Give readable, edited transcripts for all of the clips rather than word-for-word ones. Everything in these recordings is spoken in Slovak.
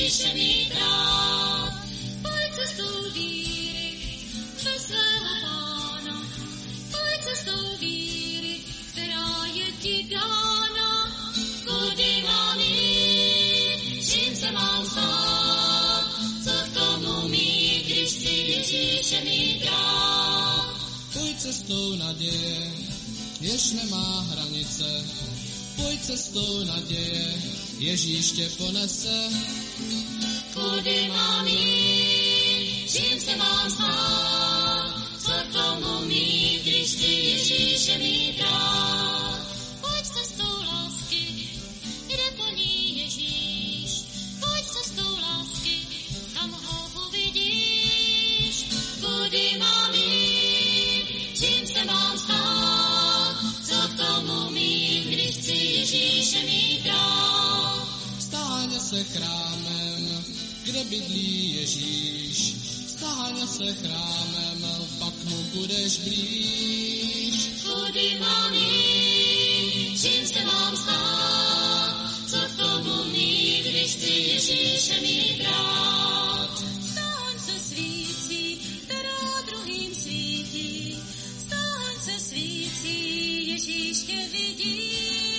Ježíše mi dát. Pojď cestou víry přes svého Pána, pojď cestou víry, která je ti dána. Kudy mám jít, čím se mám stát, co k tomu mít, když chci Ježíše mi dát. Pojď cestou naděje, jež nemá hranice. Pojď cestou naděje, Ježíš tě ponese. Kudy mám jít, čím se mám stát, co k tomu mít, když chci Ježíše mi dát. Pojď cestou lásky, kde po ní Ježíš. Pojď cestou lásky, tam ho uvidíš. Kudy mám jít, čím se mám stát, co k tomu mít, když chci Ježíše mi dát. Stáň se chrámem, kde bydlí Ježíš. Stáň se chrámem, pak mu budeš blíž. Kudy mám jít, čím se mám stát, co k tomu mít, když chci Ježíše mi dát. Staň se svící, která druhým svítí. Staň se svící, Ježíš tě vidí.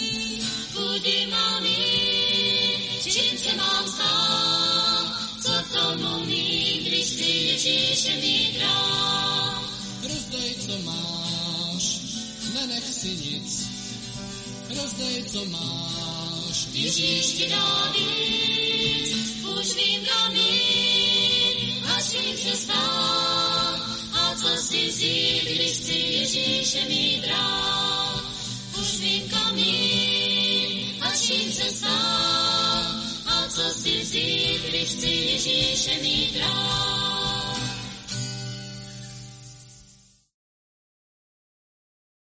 Kudy mám jít, čím se mám stát, co k tomu mít, když chci Ježíše mi dát. Rozdej, co máš, nenech si nic. Rozdej, co máš, Ježíš ti dá víc, už vím, kam jít, až vím se stát. A co si vzít, když chci Ježíše mít rád. Už vím, kam jít, až vím se stát. A co si vzít, když chci Ježíše mít rád.